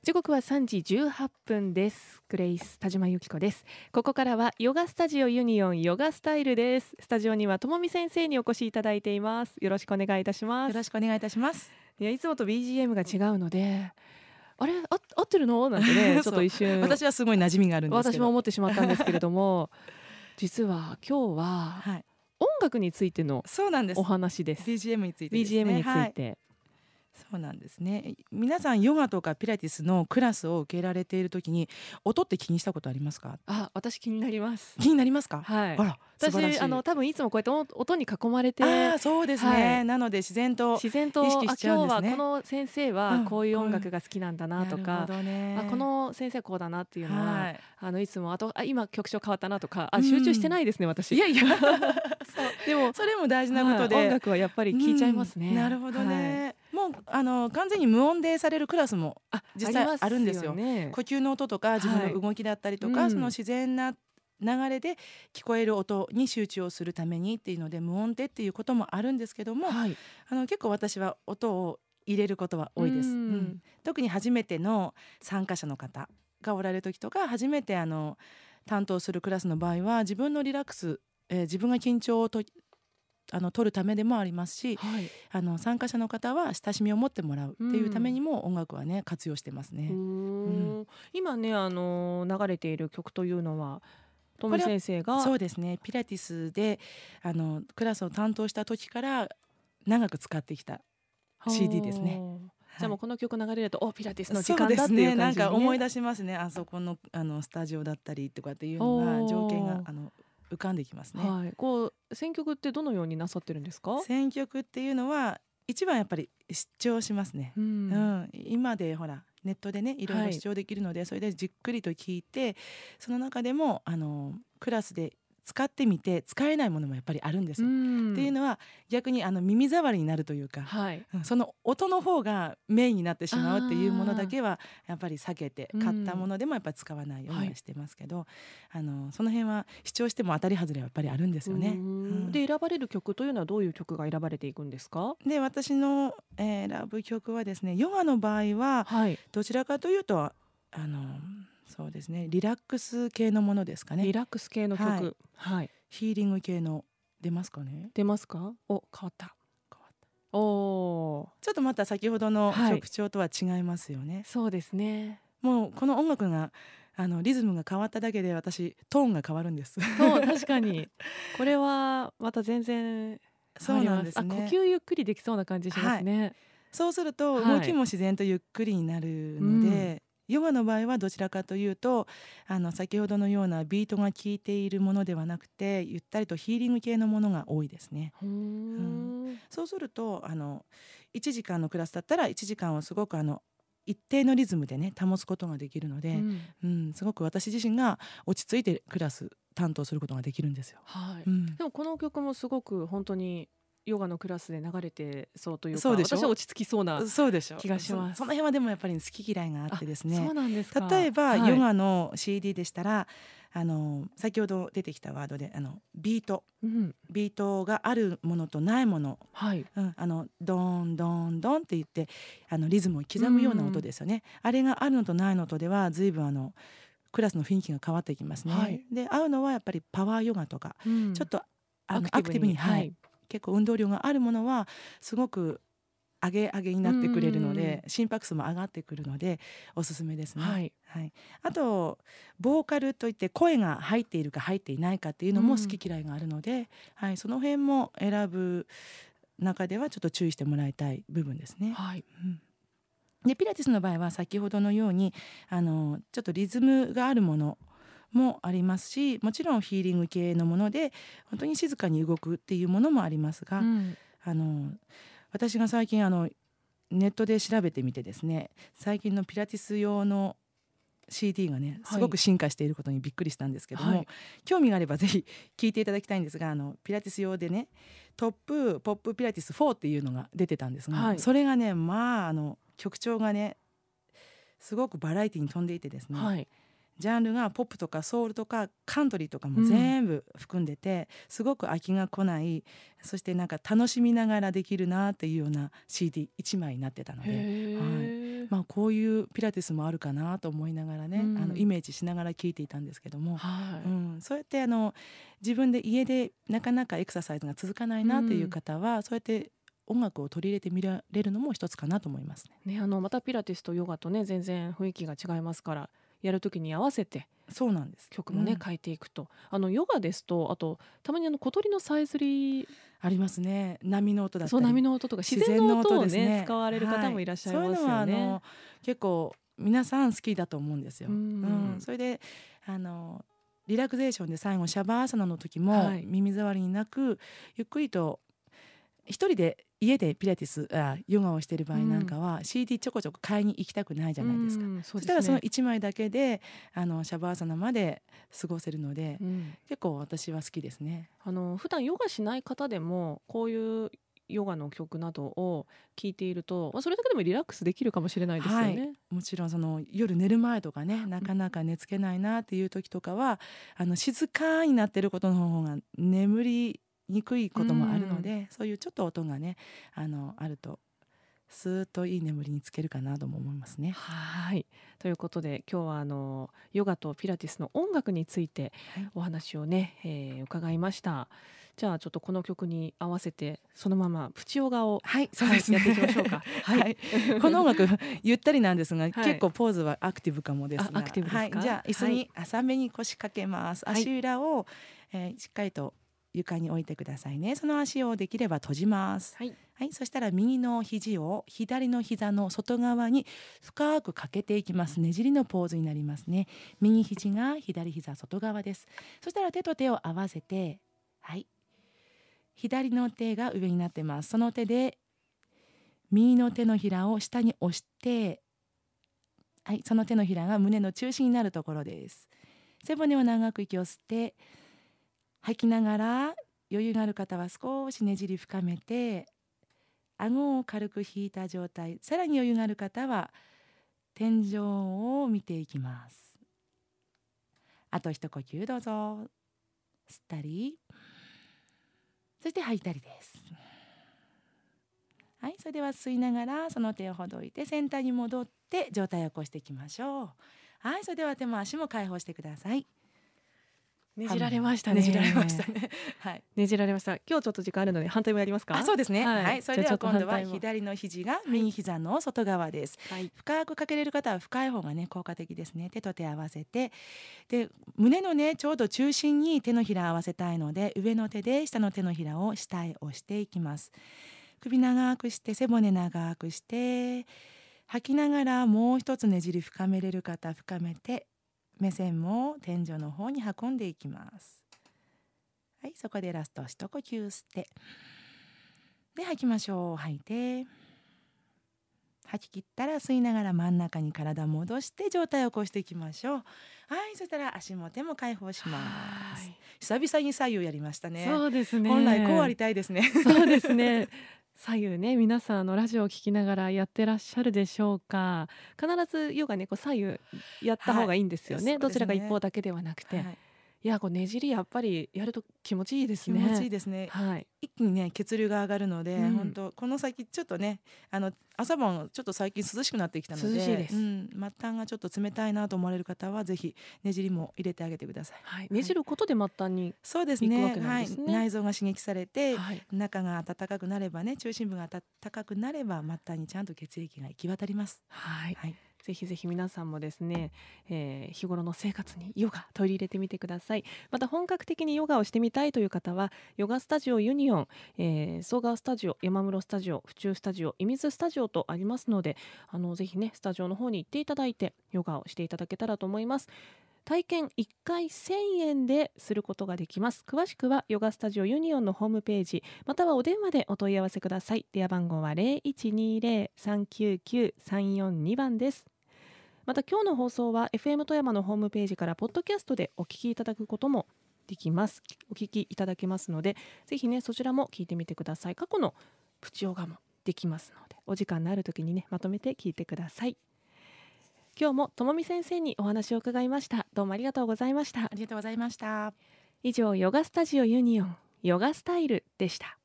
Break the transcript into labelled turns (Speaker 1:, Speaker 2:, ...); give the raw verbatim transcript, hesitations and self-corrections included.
Speaker 1: 時刻はさんじじゅうはっぷんです。グレイス田島由紀子です。ここからはヨガスタジオユニオンヨガスタイルです。スタジオにはともみ先生にお越しいただいています。よろしくお願いいたします。
Speaker 2: よろしくお願いいたします。
Speaker 1: いや、いつもと ビージーエム が違うので、あれ、あ合ってるのなんてねちょっと一瞬
Speaker 2: 私はすごい馴染みがあるんですけど、
Speaker 1: 私も思ってしまったんですけれども実は今日は、はい、音楽についてのお話です。
Speaker 2: ビージーエム についてですね。
Speaker 1: ビージーエム について、はい、
Speaker 2: そうなんですね。皆さんヨガとかピラティスのクラスを受けられているときに音って気にしたことありますか？
Speaker 1: あ、私気になります。
Speaker 2: 気になりますか？
Speaker 1: はい。
Speaker 2: あら、素晴らしい。
Speaker 1: 私あの多分いつもこうやって音に囲まれて、
Speaker 2: あ、そうですね、はい、なので自然と意識しちゃうんですね。
Speaker 1: 今日はこの先生はこういう音楽が好きなんだなとか、うんね、あこの先生こうだなっていうのは、はい、あのいつもあとあ今曲調変わったなとか、あ集中してないですね、うん、私。
Speaker 2: いやいやそう
Speaker 1: でも
Speaker 2: それも大事なことで、
Speaker 1: はい、音楽はやっぱり聴いちゃいますね。
Speaker 2: うん、なるほどね。はい、もうあの完全に無音でされるクラスも実際あるんですよ。ね、呼吸の音とか自分の動きだったりとか、はい、その自然な流れで聞こえる音に集中をするためにっていうので無音でっていうこともあるんですけども、はい、あの結構私は音を入れることは多いです。うんうん、特に初めての参加者の方がおられる時とか、初めてあの担当するクラスの場合は自分のリラックス、えー、自分が緊張をとあの取るためでもありますし、はい、あの参加者の方は親しみを持ってもらうっていうためにも音楽はね活用してますね。うん、
Speaker 1: 今ねあの流れている曲というのはともみ先生が
Speaker 2: そうですね、ピラティスであのクラスを担当した時から長く使ってきた シーディー ですね。
Speaker 1: じゃあもうこの曲流れると、はい、おピラティスの時間だっていう感じに、ね、
Speaker 2: そうですね、なんか思い出しますね。あそこの、あのスタジオだったりとかっていうのが条件があの浮かんできますね。
Speaker 1: はい、こう選曲ってどのようになさってるんですか？
Speaker 2: 選曲っていうのは一番やっぱり視聴しますね。うんうん、今でほらネットでねいろいろ視聴できるので、はい、それでじっくりと聞いて、その中でもあのクラスで使ってみて使えないものもやっぱりあるんですよ。っていうのは逆にあの耳障りになるというか、はい、その音の方がメインになってしまうっていうものだけはやっぱり避けて、買ったものでもやっぱり使わないようにはしてますけど、はい、あのその辺は視聴しても当たり外れはやっぱりあるんですよね。うん、
Speaker 1: で選ばれる曲というのはどういう曲が選ばれていくんですか？
Speaker 2: で私の、えー、選ぶ曲はですね、ヨガの場合はどちらかというと、はい、あのそうですね、リラックス系のものですかね。
Speaker 1: リラックス系の曲、はい
Speaker 2: はい、ヒーリング系の出ますかね。
Speaker 1: 出ますか？お、変わった変わった。お
Speaker 2: ちょっとまた先ほどの曲調とは違いますよね。はい、
Speaker 1: そうですね。
Speaker 2: もうこの音楽があのリズムが変わっただけで私トーンが変わるんです。
Speaker 1: そう確かにこれはまた全然
Speaker 2: そうなんですね。
Speaker 1: あ、呼吸ゆっくりできそうな感じしますね。はい、
Speaker 2: そうすると動きも自然とゆっくりになるので、はい、うん、ヨガの場合はどちらかというとあの先ほどのようなビートが効いているものではなくて、ゆったりとヒーリング系のものが多いですね。うん、そうするとあのいちじかんのクラスだったらいちじかんをすごくあの一定のリズムでね保つことができるので、うんうん、すごく私自身が落ち着いてクラス担当することができるんですよ。
Speaker 1: はい、うん、でもこの曲もすごく本当にヨガのクラスで流れてそうというか、
Speaker 2: そうでしょ、
Speaker 1: 私は落ち着きそうな気がします。
Speaker 2: そ, その辺はでもやっぱり好き嫌いがあってですね。
Speaker 1: そうなんですか。
Speaker 2: 例えば、はい、ヨガの シーディー でしたらあの先ほど出てきたワードであのビート、うん、ビートがあるものとないもの、はい、うん、あのドーンドーンドーンって言ってあのリズムを刻むような音ですよね。あれがあるのとないのとでは随分あのクラスの雰囲気が変わっていきますね。はい、で合うのはやっぱりパワーヨガとか、うん、ちょっとあのアクティブに、はい、結構運動量があるものはすごく上げ上げになってくれるので、心拍数も上がってくるのでおすすめですね。はいはい、あとボーカルといって声が入っているか入っていないかっていうのも好き嫌いがあるので、はい、その辺も選ぶ中ではちょっと注意してもらいたい部分ですね。はい、うん、でピラティスの場合は先ほどのようにあのちょっとリズムがあるものもありますし、もちろんヒーリング系のもので本当に静かに動くっていうものもありますが、うん、あの私が最近あのネットで調べてみてですね、最近のピラティス用の シーディー がねすごく進化していることにびっくりしたんですけども、はい、興味があればぜひ聞いていただきたいんですが、あのピラティス用でねトップポップピラティスフォーっていうのが出てたんですが、はい、それがねまああの曲調がねすごくバラエティに富んでいてですね、はい、ジャンルがポップとかソウルとかカントリーとかも全部含んでて、うん、すごく飽きが来ない、そしてなんか楽しみながらできるなっていうような シーディーいち 枚になってたので、はい、 まあ、こういうピラティスもあるかなと思いながらね、うん、あのイメージしながら聞いていたんですけども、はい、うん、そうやってあの自分で家でなかなかエクササイズが続かないなという方は、うん、そうやって音楽を取り入れてみられるのも一つかなと思いますね。
Speaker 1: ね、あのまたピラティスとヨガとね全然雰囲気が違いますから、やるときに合わせて
Speaker 2: そうなんです
Speaker 1: 曲もね、うん、変えていくと、あのヨガですと、あとたまにあの小鳥のさえずり
Speaker 2: ありますね。波の音だったり、
Speaker 1: そう波の音とか自然の音をね、ね使われる方もいらっしゃいますよね。
Speaker 2: はい、そういうのはあの結構皆さん好きだと思うんですよ。うん、うん、それであのリラクゼーションで最後シャバーサナの時も、はい、耳障りになくゆっくりと一人で家でピラティスあヨガをしている場合なんかは、うん、シーディー ちょこちょこ買いに行きたくないじゃないですか、うん、 そ, うですね、そしたらそのいちまいだけであのシャバーサナまで過ごせるので、うん、結構私は好きですね。
Speaker 1: あの普段ヨガしない方でもこういうヨガの曲などを聴いていると、それだけでもリラックスできるかもしれないですよね。はい、
Speaker 2: もちろんその夜寝る前とかね、なかなか寝つけないなっていう時とかは、あの静かになってることの方が眠りにくいこともあるので、うん、そういうちょっと音がね あのあるとスーッといい眠りにつけるかなとも思いますね。
Speaker 1: はい、ということで今日はあのヨガとピラティスの音楽についてお話をね、はい、えー、伺いました。じゃあちょっとこの曲に合わせてそのままプチヨガを、
Speaker 2: はい、そうですね、はい、やっていきましょうか。はいはい、この音楽ゆったりなんですが、はい、結構ポーズはアクティブかもですが、
Speaker 1: アクティブですか。
Speaker 2: はい、じゃあ椅子に浅めに腰掛けます。はい、足裏を、えー、しっかりと床に置いてくださいね。その足をできれば閉じます。はい、はい、そしたら右の肘を左の膝の外側に深くかけていきます。ねじりのポーズになりますね。右肘が左膝外側です。そしたら手と手を合わせて、はい、左の手が上になってます。その手で右の手のひらを下に押して、はい、その手のひらが胸の中心になるところです。背骨を長く息を吸って吐きながら、余裕がある方は少しねじり深めて顎を軽く引いた状態、さらに余裕がある方は天井を見ていきます。あと一呼吸どうぞ。吸ったり、そして吐いたりです。はい、それでは吸いながらその手をほどいてセンターに戻って上体を起こしていきましょう。はい、それでは手も足も解放してください。
Speaker 1: ねじられましたね。
Speaker 2: ねじられましたね。はい。
Speaker 1: ねじられました。今日ちょっと時間あるので反対もやりますか。
Speaker 2: あ、そうですね。はい。はい、それでは今度は左の肘が右膝の外側です。はい、深くかけれる方は深い方がね効果的ですね。手と手合わせて、で胸のねちょうど中心に手のひら合わせたいので、上の手で下の手のひらを下へ押していきます。首長くして背骨長くして吐きながらもう一つねじり深めれる方深めて。目線も天井の方に運んでいきます。はい、そこでラスト一呼吸吸ってで吐きましょう。吐いて吐き切ったら吸いながら真ん中に体戻して上体を起こしていきましょう。はい、そしたら足も手も解放します。久々に左右やりましたね。
Speaker 1: そうですね。
Speaker 2: 本来こうありたいですね。
Speaker 1: そうですね。左右ね、皆さんのラジオを聞きながらやってらっしゃるでしょうか。必ずヨガねこう左右やった方がいいんですよね。はい、どちらか一方だけではなくて、はい、いやこうねじりやっぱりやると気持ちいいですね。
Speaker 2: 気持ちいいですね。はい、一気にね血流が上がるので、うん、本当この先ちょっとねあの朝晩ちょっと最近涼しくなってきたので、
Speaker 1: 涼しいです。うん、
Speaker 2: 末端がちょっと冷たいなと思われる方はぜひねじりも入れてあげてください。
Speaker 1: はい、ねじることで末端に、
Speaker 2: そうですね。はい、内臓が刺激されて、はい、中が温かくなればね中心部が温かくなれば末端にちゃんと血液が行き渡ります。
Speaker 1: はい。はい、ぜひぜひ皆さんもですね、えー、日頃の生活にヨガ取り入れてみてください。また本格的にヨガをしてみたいという方はヨガスタジオユニオン、えー、総川スタジオ、山室スタジオ、府中スタジオ、射水スタジオとありますので、あのぜひねスタジオの方に行っていただいてヨガをしていただけたらと思います。体験いっかいせんえんですることができます。詳しくはヨガスタジオユニオンのホームページまたはお電話でお問い合わせください。電話番号は ゼロいちにゼロ さんきゅうきゅう さんよんに 番です。また今日の放送は エフエム 富山のホームページからポッドキャストでお聞きいただくこともできます。お聞きいただけますのでぜひねそちらも聞いてみてください。過去のプチヨガもできますのでお時間のある時にねまとめて聞いてください。今日もともみ先生にお話を伺いました。どうもありがとうございました。
Speaker 2: ありがとうございました。
Speaker 1: 以上ヨガスタジオユニオンヨガスタイルでした。